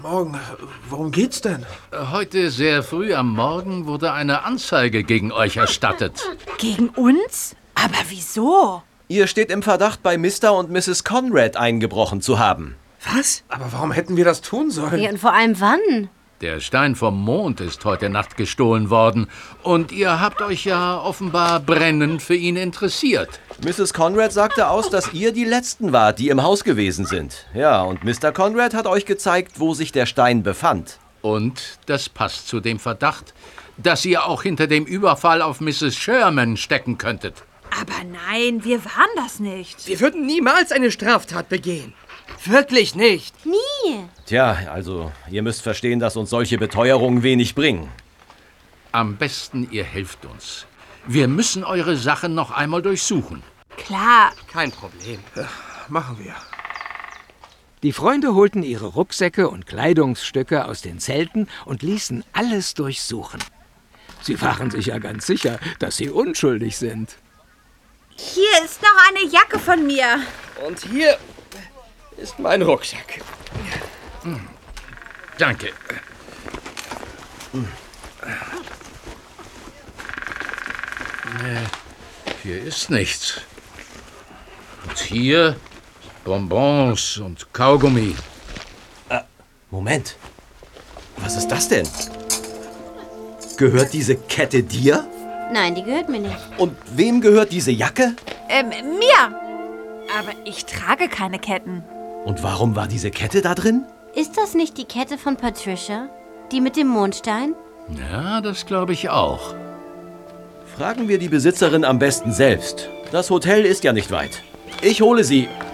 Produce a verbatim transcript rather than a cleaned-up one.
Morgen. Worum geht's denn? Heute sehr früh am Morgen wurde eine Anzeige gegen euch erstattet. Gegen uns? Aber wieso? Ihr steht im Verdacht, bei Mister und Misses Conrad eingebrochen zu haben. Was? Aber warum hätten wir das tun sollen? Ja, und vor allem wann? Der Stein vom Mond ist heute Nacht gestohlen worden. Und ihr habt euch ja offenbar brennend für ihn interessiert. Misses Conrad sagte aus, dass ihr die Letzten wart, die im Haus gewesen sind. Ja, und Mister Conrad hat euch gezeigt, wo sich der Stein befand. Und das passt zu dem Verdacht, dass ihr auch hinter dem Überfall auf Misses Sherman stecken könntet. Aber nein, wir waren das nicht. Wir würden niemals eine Straftat begehen. Wirklich nicht. Nie. Tja, also, ihr müsst verstehen, dass uns solche Beteuerungen wenig bringen. Am besten, ihr helft uns. Wir müssen eure Sachen noch einmal durchsuchen. Klar. Kein Problem. Ja, machen wir. Die Freunde holten ihre Rucksäcke und Kleidungsstücke aus den Zelten und ließen alles durchsuchen. Sie waren sich ja ganz sicher, dass sie unschuldig sind. Hier ist noch eine Jacke von mir. Und hier ist mein Rucksack. Danke. Nee, hier ist nichts. Und hier Bonbons und Kaugummi. Äh, Moment. Was ist das denn? Gehört diese Kette dir? Nein, die gehört mir nicht. Und wem gehört diese Jacke? Ähm, mir. Aber ich trage keine Ketten. Und warum war diese Kette da drin? Ist das nicht die Kette von Patricia? Die mit dem Mondstein? Ja, das glaube ich auch. Fragen wir die Besitzerin am besten selbst. Das Hotel ist ja nicht weit. Ich hole sie.